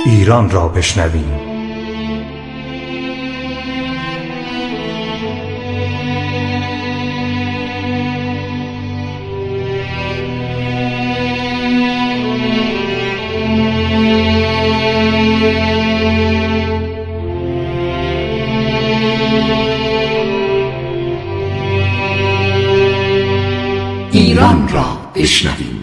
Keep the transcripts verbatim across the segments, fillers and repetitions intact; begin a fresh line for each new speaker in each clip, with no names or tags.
ایران را بشنویم.
ایران را بشنویم.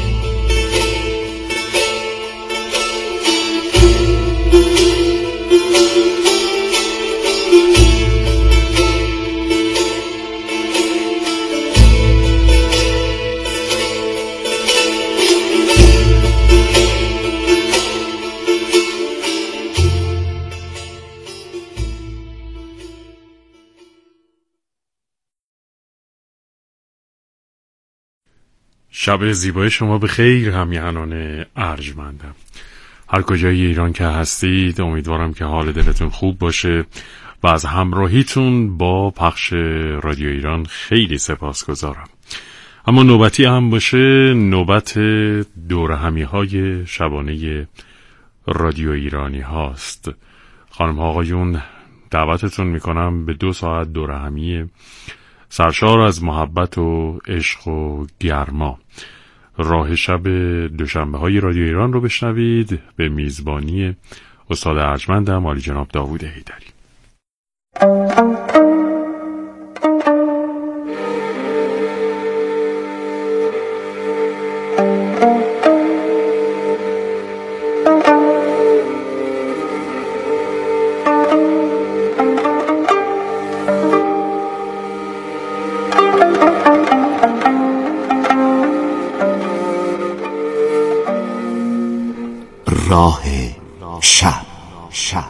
شب زیبای شما به خیر همیهنان ارجمندم. هر کجای ایران که هستید امیدوارم که حال دلتون خوب باشه و از همراهیتون با پخش رادیو ایران خیلی سپاسگزارم. اما نوبتی هم باشه نوبت دور همی های شبانه رادیو ایرانی هاست. خانم ها آقایون دعوتتون میکنم به دو ساعت دور همی سرشار از محبت و عشق و گرما. راه شب دوشنبه های رادیو ایران رو بشنوید به میزبانی استاد ارجمندم عالی جناب داوود حیدری.
راه شب شب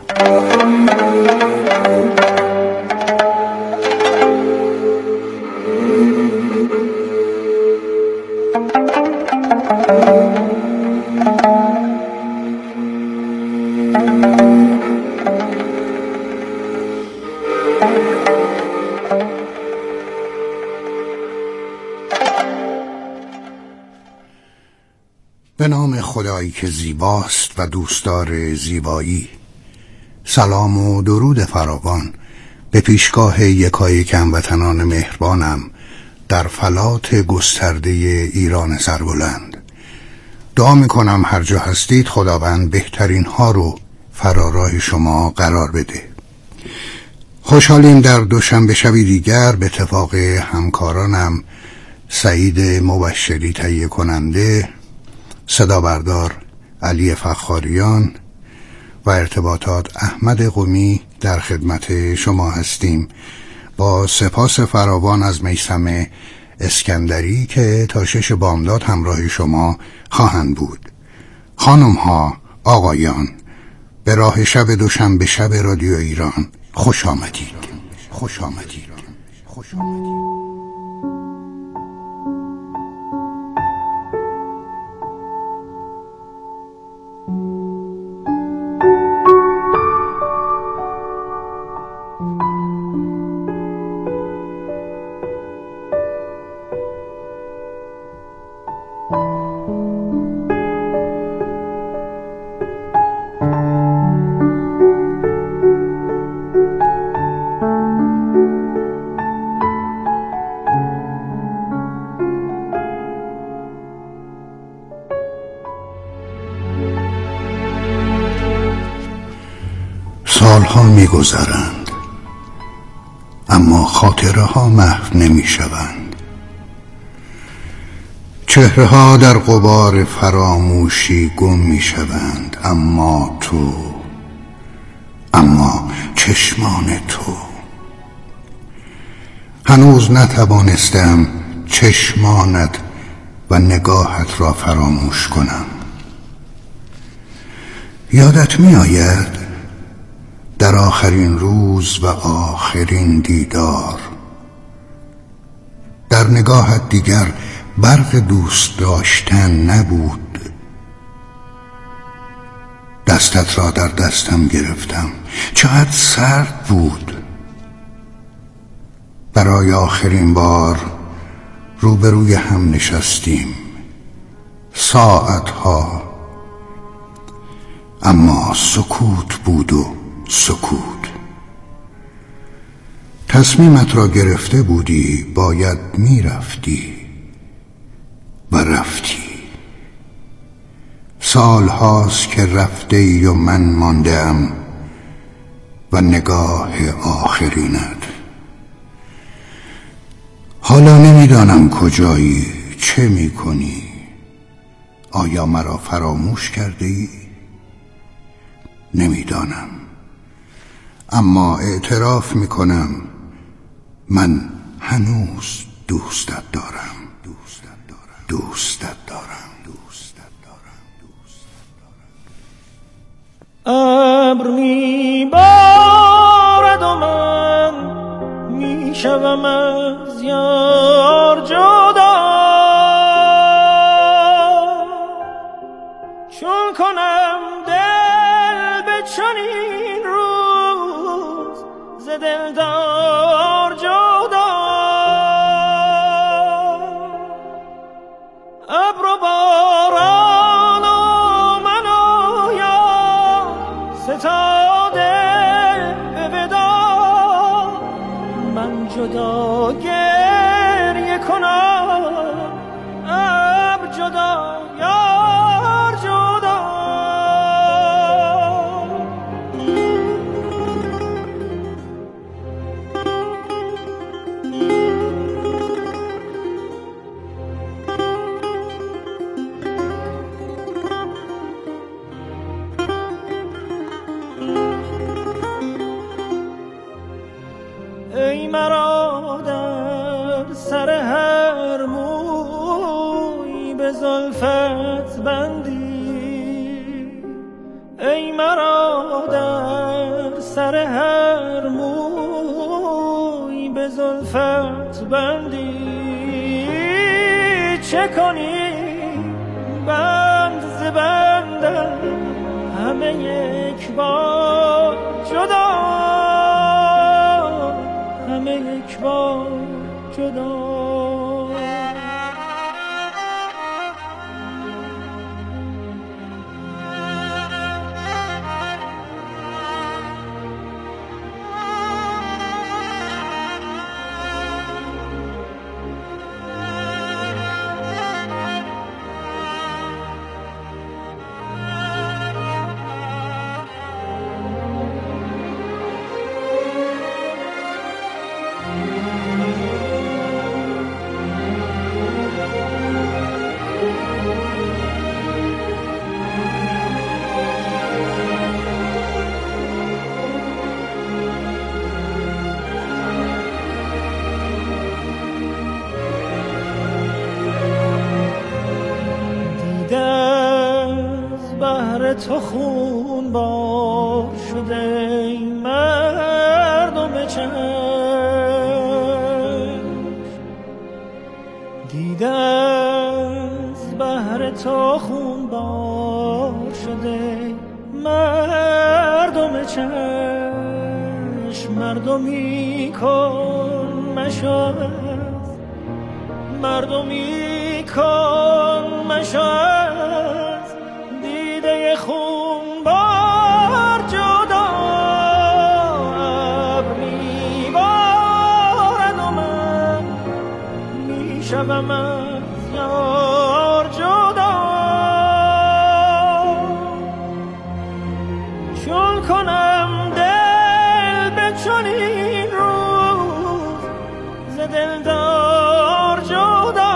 به نام خدایی که زیباست و دوستدار زیبایی. سلام و درود فراوان به پیشگاه یکایک هموطنان مهربانم در فلات گسترده ایران سربلند. دعا میکنم هر جا هستید خداوند بهترین ها رو فراراه شما قرار بده. خوشحالیم در دوشنبه شبی دیگر به اتفاق همکارانم سعید مبشری تهیه کننده، صدا بردار علی فخاریان و ارتباطات احمد قمی در خدمت شما هستیم با سپاس فراوان از میثم اسکندری که تا شش بامداد همراه شما خواهند بود. خانم ها آقایان به راه شب دوشنبه شب رادیو ایران خوش آمدید. خوش آمدید. خوش آمدید. سالها می گذرند اما خاطره ها محو نمی شوند. چهره ها در غبار فراموشی گم می شوند اما تو، اما چشمان تو، هنوز نتوانستم چشمانت و نگاهت را فراموش کنم. یادت می آید در آخرین روز و آخرین دیدار در نگاهت دیگر برق دوست داشتن نبود. دستت را در دستم گرفتم، چقدر سرد بود. برای آخرین بار روبروی هم نشستیم ساعتها، اما سکوت بود و سکوت. تصمیمت را گرفته بودی، باید میرفتی و رفتی. سال هاست که رفته ای و من ماندم و نگاه آخرینت. حالا نمیدانم کجایی، چه میکنی؟ آیا مرا فراموش کرده ای؟ نمیدانم، اما اعتراف میکنم من هنوز دوستت دارم. دوستت دارم. دوستت دارم. دوستت دارم.
ابر میبارد و من میشوم از یار جدا، چون کنم دل به چنین روز ز دلدار جدا. ابر و باران و من و یار ستاده به ودا، من جدا گریه کنم، ابر جدا یار جدا. ای مرا در سر هر موی به زلفت بندی، ای مرا در سر هر موی به زلفت بندی. چه کنی بند ز بندم همه یک بار جدا، همه یک بار جدا. تو خون بار شده ای مردم چشم، دیده از بحر تو خون بار شده مردم چشم. مردمی کن مشو، مردمی کن مشو خون بار جدا. ابر میبارد و من میشوم از یار جدا، چون کنم دل به چنین روز ز دلدار جدا.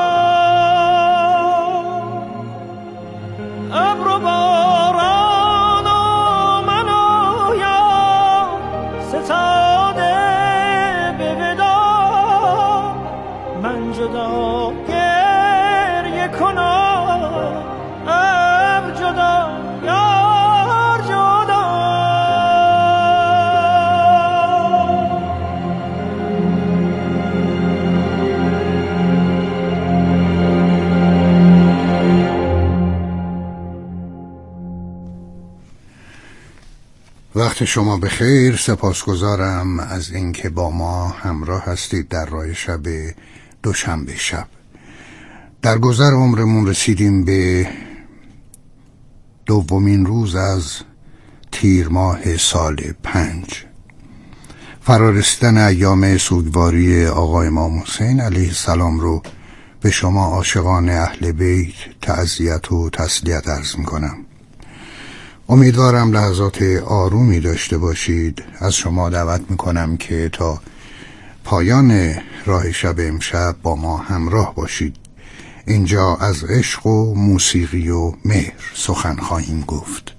ابر و باران و من و یار ستاده به ودا، من جدا گریه کنم، ابر جدا یار جدا.
وقت شما بخیر. سپاسگزارم از اینکه با ما همراه هستید در راه شب دوشنبه شب. در گذر عمرمون رسیدیم به دومین روز از تیر ماه سال پنج، فرارسیدن ایام سوگواری آقا امام حسین علیه السلام رو به شما عاشقان اهل بیت تعزیت و تسلیت عرض میکنم. امیدوارم لحظات آرومی داشته باشید. از شما دعوت میکنم که تا پایان راه شب امشب با ما همراه باشید. اینجا از عشق و موسیقی و مهر سخن خواهیم گفت.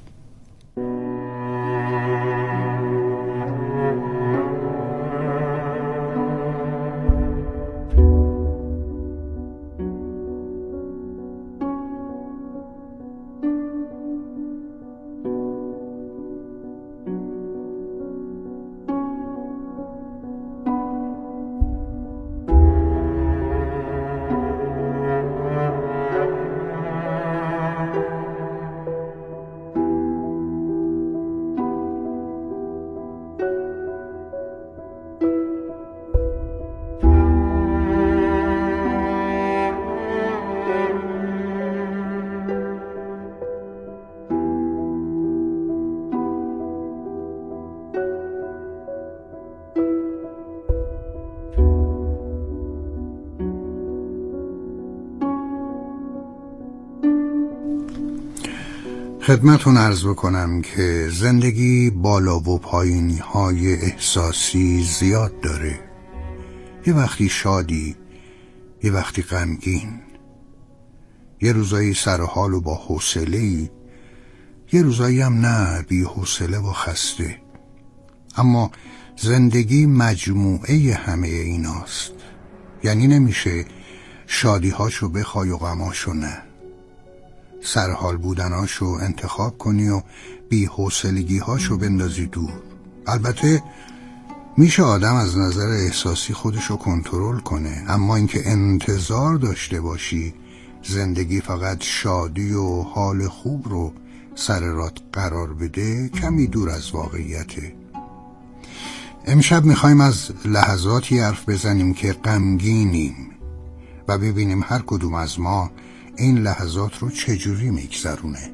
خدمتون عرض بکنم که زندگی بالا و پایینی های احساسی زیاد داره. یه وقتی شادی، یه وقتی غمگین، یه روزایی سر حال و با حوصله‌ای، یه روزایی هم نه، بی حوصله و خسته. اما زندگی مجموعه همه ایناست. یعنی نمیشه شادی هاشو بخوای و غماشو نه، سرحال بودناشو انتخاب کنی و بی حوصلگی هاشو بندازی دور. البته میشه آدم از نظر احساسی خودشو کنترل کنه، اما اینکه انتظار داشته باشی زندگی فقط شادی و حال خوب رو سر رات قرار بده کمی دور از واقعیته. امشب میخوایم از لحظاتی حرف بزنیم که غمگینیم و ببینیم هر کدوم از ما این لحظات رو چجوری میگذرونه.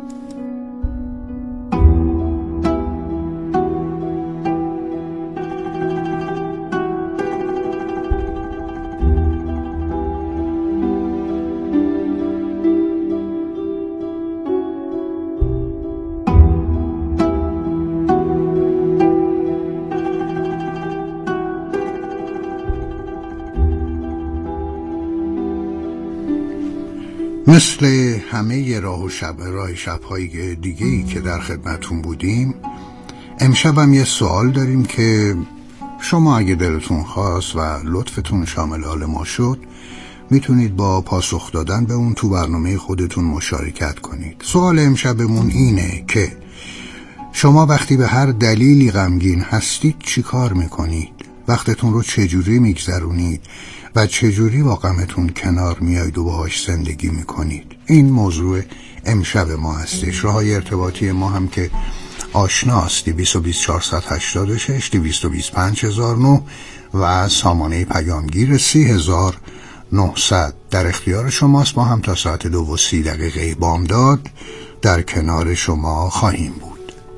مثل همه راه و شب راه شب‌های دیگه‌ای که در خدمتون بودیم، امشبم یه سوال داریم که شما اگه دلتون خواست و لطفتون شامل حال ما شد میتونید با پاسخ دادن به اون تو برنامه خودتون مشارکت کنید. سوال امشبمون اینه که شما وقتی به هر دلیلی غمگین هستید چی کار میکنید؟ وقتتون رو چجوری میگذرونید و چجوری با غمتون کنار میایید و باهاش زندگی میکنید؟ این موضوع امشب ما هستش. راه‌های ارتباطی ما هم که آشناست، دویست و بیست چهارصد و هشتاد و شش دویست و بیست پنج هزار و نه و سامانه پیامگیر سی هزار و نهصد در اختیار شماست. ما هم تا ساعت دو و سی دقیقه بامداد در کنار شما خواهیم بود.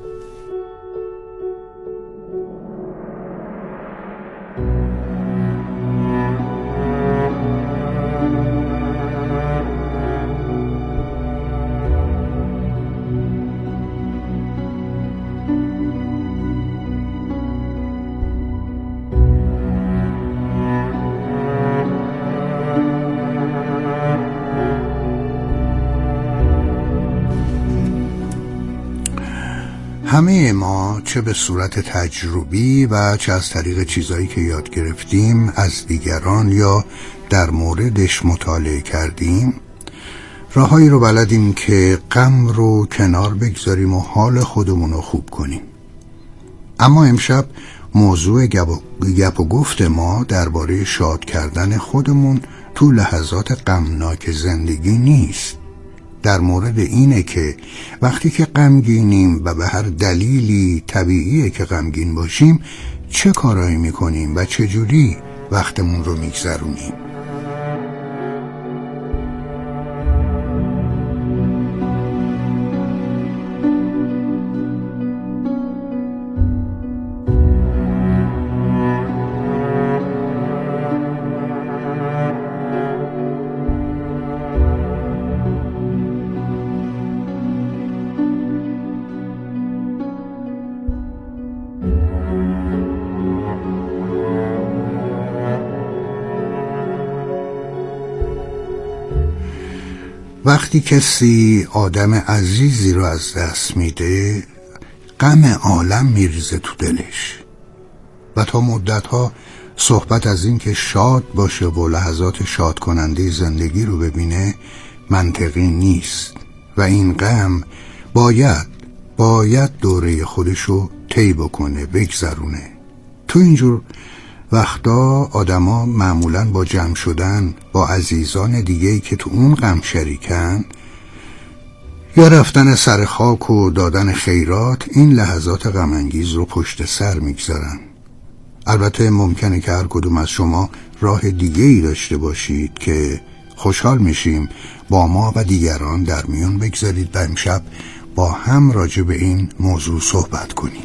همه ما چه به صورت تجربی و چه از طریق چیزایی که یاد گرفتیم از دیگران یا در موردش مطالعه کردیم راهایی رو بلدیم که غم رو کنار بگذاریم و حال خودمون رو خوب کنیم. اما امشب موضوع گپ و گفت ما درباره شاد کردن خودمون تو لحظات غمناک زندگی نیست. در مورد اینه که وقتی که غمگینیم و به هر دلیلی طبیعیه که غمگین باشیم چه کارایی میکنیم و چجوری وقتمون رو میگذرونیم. وقتی کسی آدم عزیزی رو از دست میده غم عالم میریزه تو دلش و تا مدتها صحبت از این که شاد باشه و لحظات شاد کننده زندگی رو ببینه منطقی نیست و این غم باید باید دوره خودشو طی بکنه، بگذرونه. تو اینجور وقتا آدما معمولاً با جمع شدن با عزیزان دیگه‌ای که تو اون غم شریکن یا رفتن سر خاک و دادن خیرات این لحظات غم انگیز رو پشت سر میگذارن. البته ممکنه که هر کدوم از شما راه دیگه‌ای داشته باشید که خوشحال میشیم با ما و دیگران در میون بگذارید و امشب با هم راجع به این موضوع صحبت کنیم.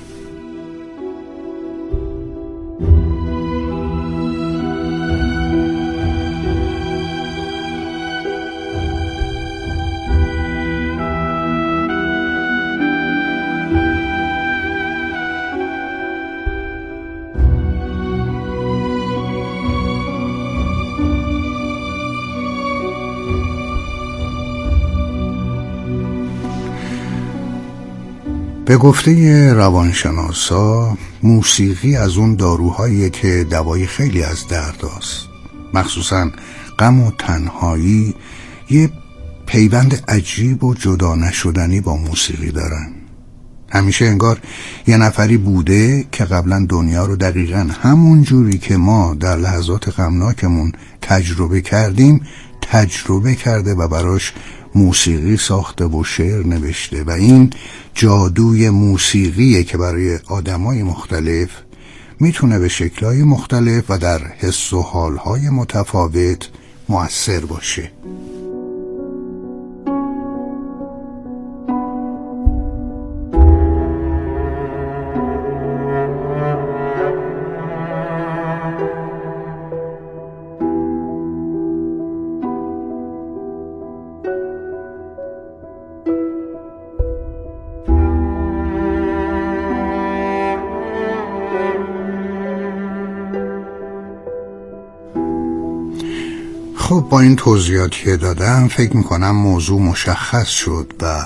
به گفته روانشناسا موسیقی از اون داروهاییه که دوای خیلی از درداست. مخصوصاً غم و تنهایی یه پیوند عجیب و جدا نشدنی با موسیقی دارن. همیشه انگار یه نفری بوده که قبلا دنیا رو دقیقاً همون جوری که ما در لحظات غمناکمون تجربه کردیم تجربه کرده و براش موسیقی ساخته و شعر نوشته و این جادوی موسیقیه که برای آدمای مختلف میتونه به شکل‌های مختلف و در حس و حال‌های متفاوت مؤثر باشه. خب با این توضیحاتی که دادم فکر میکنم موضوع مشخص شد و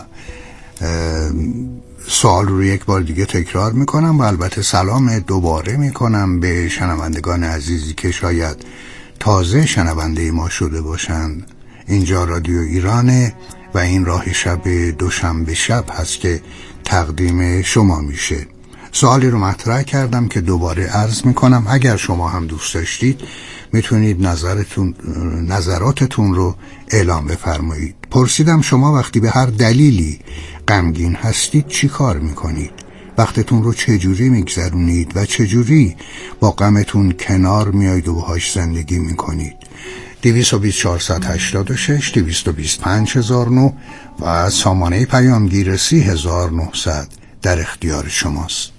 سوال رو یک بار دیگه تکرار میکنم و البته سلام دوباره میکنم به شنوندگان عزیزی که شاید تازه شنونده ما شده باشند. اینجا رادیو ایرانه و این راه شب دوشنبه شب هست که تقدیم شما میشه. سوالی رو مطرح کردم که دوباره عرض میکنم اگر شما هم دوست داشتید میتونید نظرتون نظراتتون رو اعلام بفرمایید. پرسیدم شما وقتی به هر دلیلی غمگین هستید چی کار میکنید؟ وقتتون رو چجوری میگذرونید و چجوری با غمتون کنار میایید و باهاش زندگی میکنید؟ دویست و بیست چهارصد و هشتاد و شش دویست و بیست پنج هزار و نه و سامانه پیامگیر سی هزار و نهصد در اختیار شماست.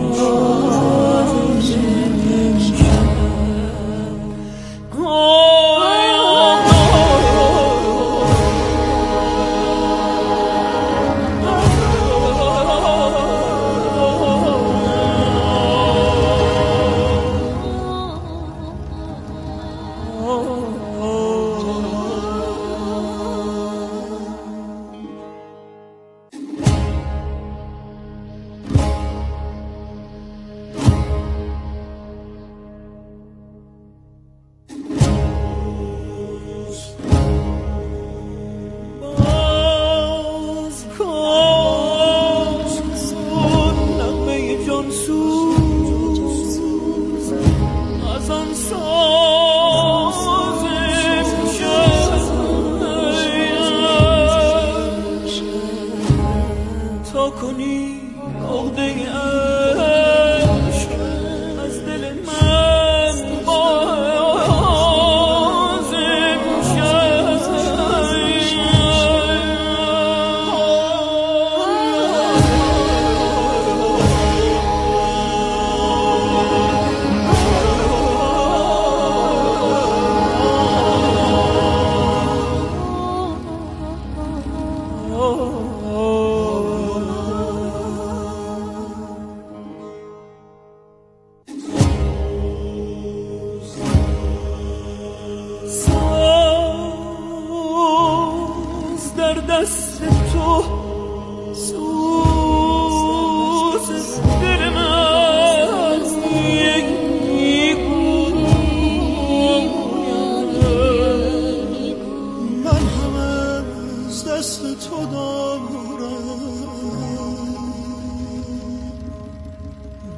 Oh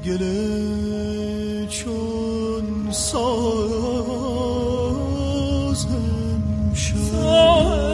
گله چون سازم شد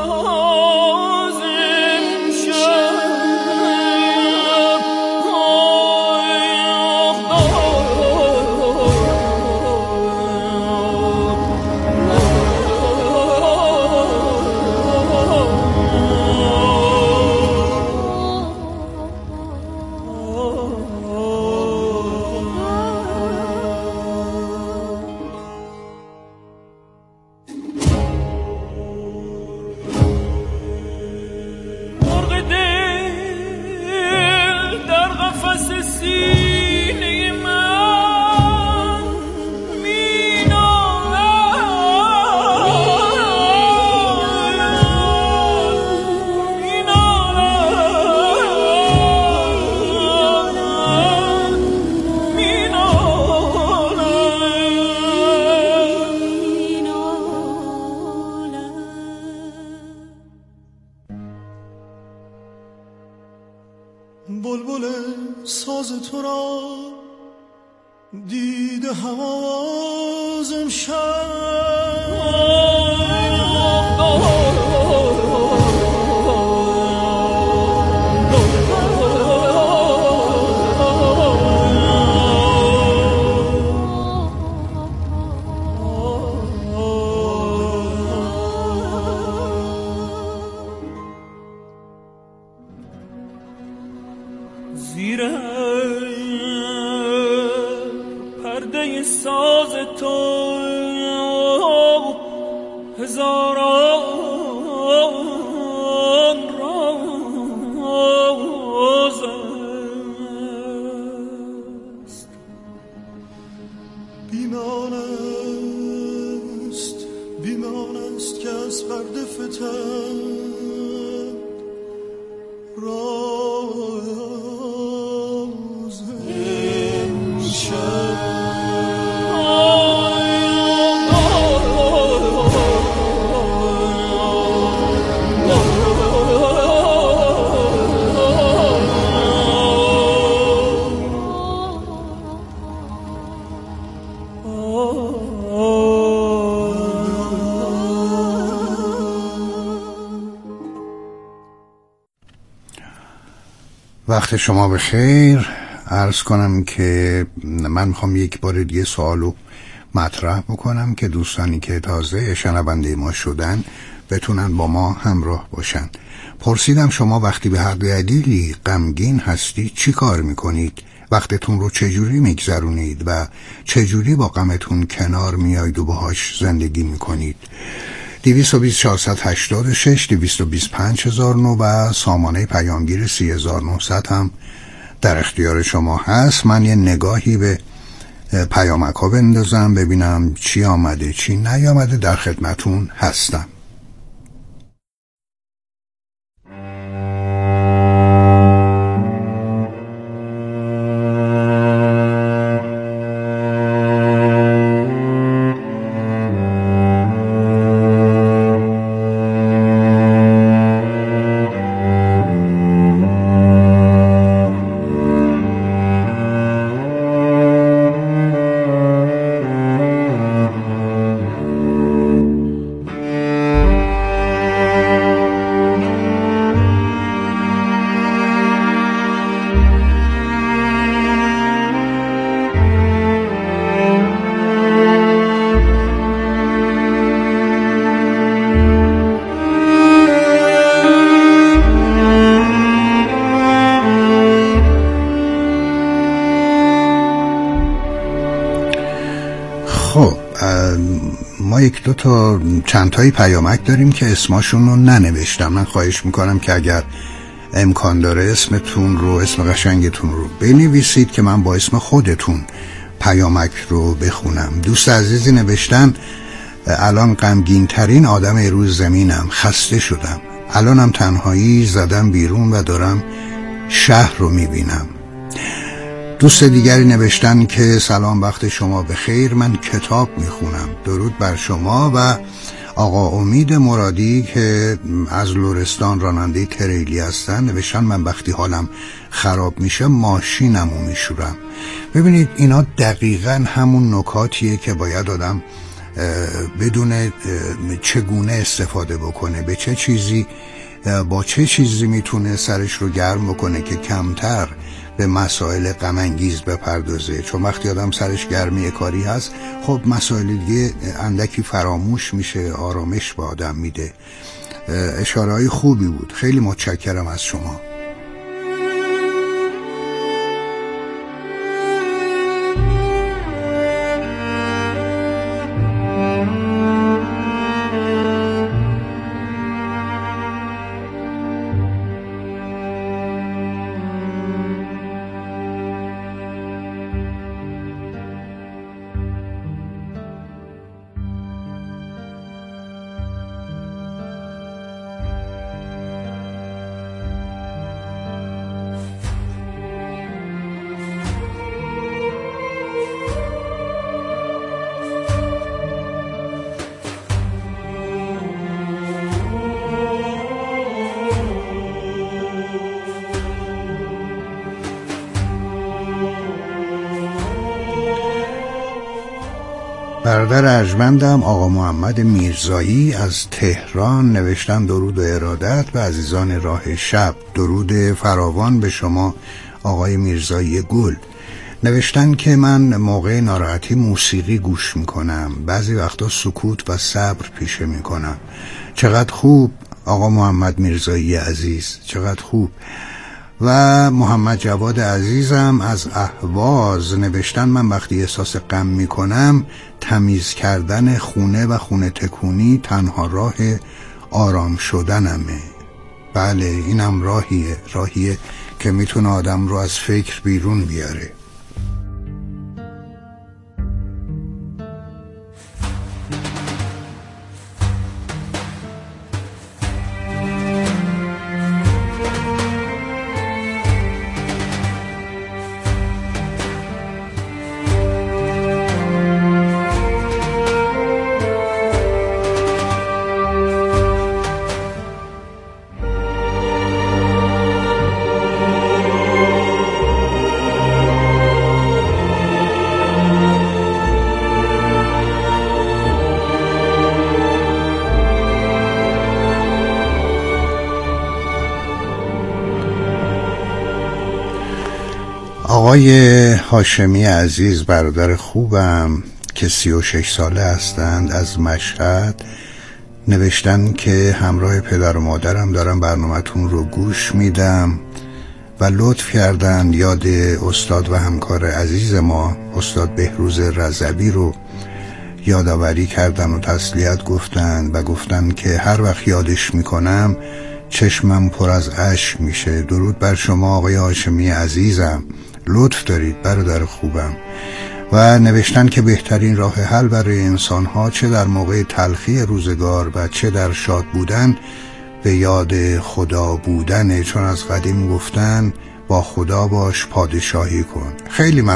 بلبل ساز تو را دیده حوازم زیر پرده ساز تو هزاران راز است بیمان است بیمان است که از پرده فتد راز امشب
وقت شما بخیر. عرض کنم که من میخوام یک بار دیگه سوالو مطرح بکنم که دوستانی که تازه شنونده ما شدن بتونن با ما همراه باشن. پرسیدم شما وقتی به هر دلیلی غمگین هستید چی کار میکنید؟ وقتتون رو چجوری میگذرونید و چجوری با غمتون کنار میایید و باهاش زندگی میکنید؟ دویست و بیست چهارصد و هشتاد و شش دویست و بیست پنج هزار و نه و سامانه پیامگیر سی هزار و نهصد هم در اختیار شما هست. من یه نگاهی به پیامک ها بندازم ببینم چی آمده چی نیامده. در خدمتون هستم. ما یک دو تا چند تایی پیامک داریم که اسماشون رو ننوشتم. من خواهش میکنم که اگر امکان داره اسمتون رو اسم قشنگتون رو بنویسید که من با اسم خودتون پیامک رو بخونم. دوست عزیزی نوشتن الان غمگین ترین آدم روز زمینم، خسته شدم، الانم تنهایی زدم بیرون و دارم شهر رو میبینم. دوست دیگری نوشتن که سلام وقت شما بخیر، من کتاب میخونم، درود بر شما و آقا امید مرادی که از لرستان راننده تریلی هستن نوشتن من وقتی حالم خراب میشه ماشینمو میشورم. ببینید اینا دقیقاً همون نکاتیه که باید آدم بدون چگونه استفاده بکنه، به چه چیزی با چه چیزی میتونه سرش رو گرم بکنه که کمتر به مسائل غم انگیز بپردازه. چون وقتی آدم سرش گرمی کاری هست خب مسائل دیگه اندکی فراموش میشه، آرامش به آدم میده. اشاره‌های خوبی بود، خیلی متشکرم از شما. برادر ارجمندم آقا محمد میرزایی از تهران نوشتن درود و ارادت به عزیزان راه شب. درود فراوان به شما آقای میرزایی گل. نوشتن که من موقع ناراحتی موسیقی گوش میکنم، بعضی وقتا سکوت و صبر پیشه میکنم. چقدر خوب آقا محمد میرزایی عزیز، چقدر خوب. و محمد جواد عزیزم از اهواز نوشتن من وقتی احساس غم میکنم تمیز کردن خونه و خونه تکونی تنها راه آرام شدنمه. بله اینم راهیه، راهیه که میتونه آدم رو از فکر بیرون بیاره. آقای هاشمی عزیز برادر خوبم که سی و شش ساله هستند از مشهد نوشتن که همراه پدر و مادرم دارم برنامه‌تون رو گوش میدم و لطف کردن یاد استاد و همکار عزیز ما استاد بهروز رضوی رو یادآوری کردن و تسلیت گفتن و گفتن که هر وقت یادش میکنم چشمم پر از اشک میشه. درود بر شما آقای هاشمی عزیزم، لطف دارید برادر خوبم. و نوشتن که بهترین راه حل برای انسانها چه در موقع تلخی روزگار و چه در شاد بودن به یاد خدا بودنه، چون از قدیم گفتن با خدا باش پادشاهی کن. خیلی